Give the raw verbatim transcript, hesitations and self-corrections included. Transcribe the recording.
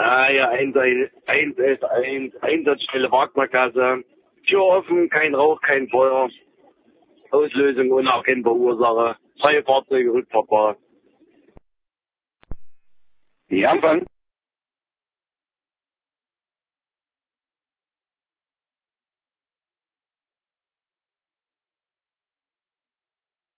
Ah ja, eins eins eins, Einsatzstelle Wagnergasse. Tür offen, kein Rauch, kein Feuer. Auslösung unerkennbar Ursache. Freie Fahrzeuge rückfahrbar. Ja, Anfang.